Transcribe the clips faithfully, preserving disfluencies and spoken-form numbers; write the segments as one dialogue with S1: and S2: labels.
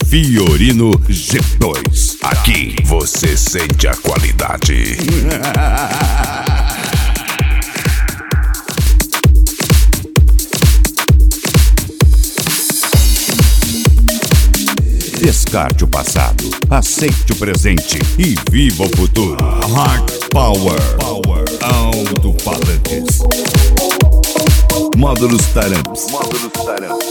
S1: Fiorino G dois. Aqui você sente a qualidade. Descarte o passado, aceite o presente e viva o futuro. Hard Power, Power. Alto-falantes. Módulos Taramps. Módulos Taramps.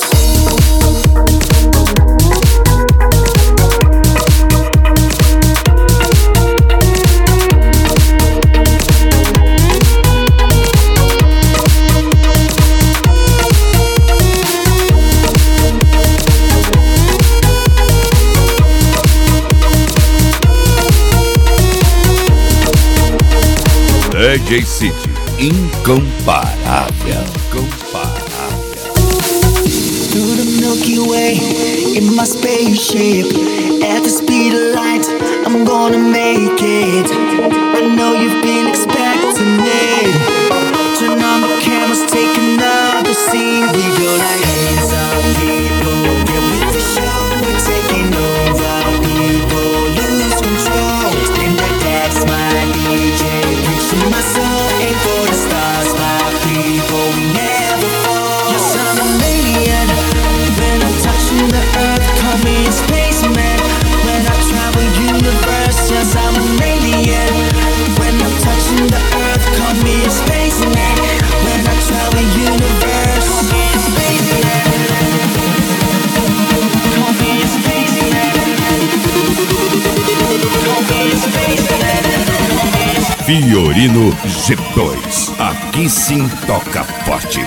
S1: D J City, incomparável, incomparável.
S2: Through the Milky Way, in my spaceship, at the speed of light, I'm gonna make it. I know you've been expecting it. Turn on the cameras, take another scene. We go like hands up, people, get with the show. We're taking over, people lose control. And that's my D J. My soul ain't for the stars, my people, we never fall. Yes, I'm an alien. When I'm touching the earth, call me a spaceman. When I travel universe, yes, I'm an alien. When I'm touching the earth, call me a spaceman. When I travel universe, call me a spaceman. Call me a spaceman. Call me a spaceman.
S1: Fiorino G dois. Aqui sim toca forte.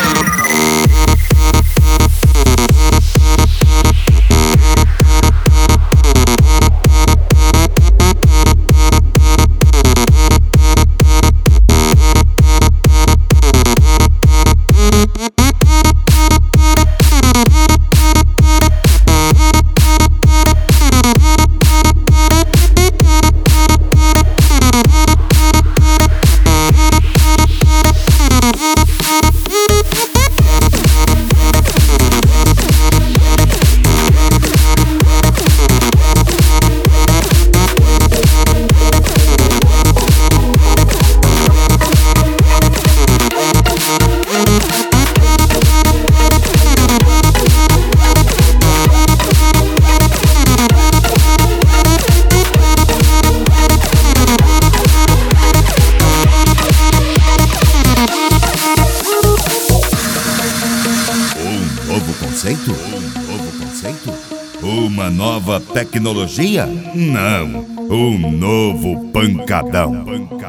S1: Conceito? Um novo conceito? Uma nova tecnologia? Não, um novo pancadão.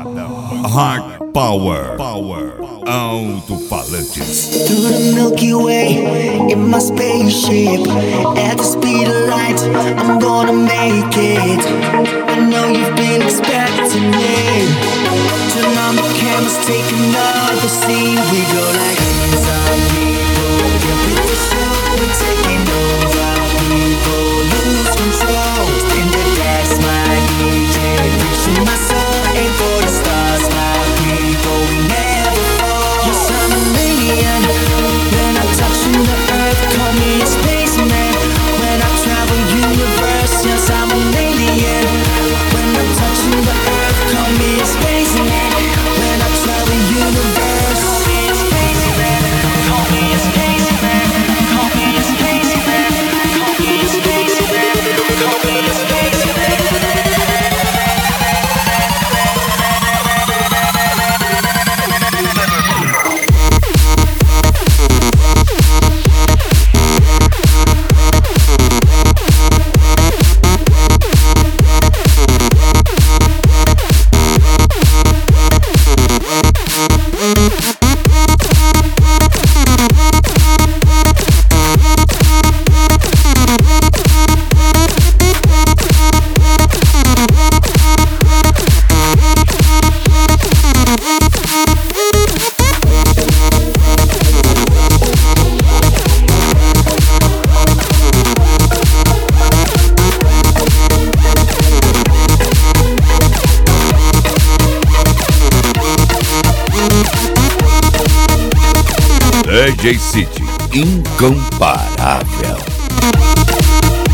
S1: Hard Power, Power. Alto-falantes.
S2: Through the Milky Way, in my spaceship, at the speed of light, I'm gonna make it. I know you've been expecting it. Turn on the cameras, take another scene. We go like hands up, people, get with the show. We're taking over, people lose control. And that's my D J, reaching my soul, aim for the stars, my people, we never fall. Yes, I'm an alien. When I'm touching the earth, call me a spaceman. When I travel universe, yes, I'm an alien. When I'm touching the earth, call me a spaceman. When I travel universe, call me a spaceman. Call me a spaceman. Call me a spaceman. Call me a spaceman. Call me a spaceman.
S1: D J City, incomparável.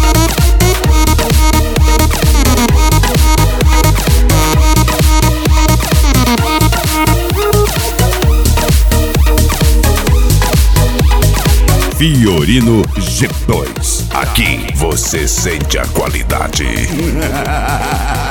S1: Fiorino G dois. Aqui você sente a qualidade.